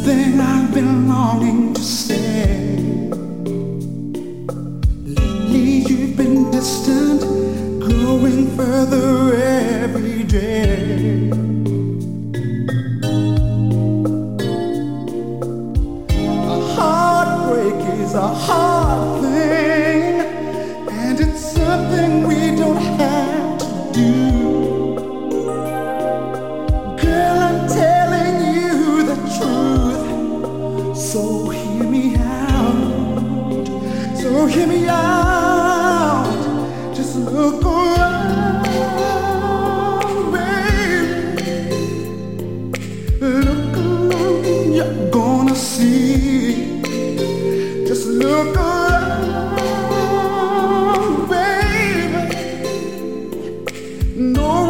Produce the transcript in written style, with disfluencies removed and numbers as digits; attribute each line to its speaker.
Speaker 1: something I've been longing to say. Lately you've been distant, growing further every day. A heartbreak is a hard thing, and it's something we don't have to do. So hear me out, so hear me out. Just look around, baby. Look around, you're gonna see. Just look around, baby. No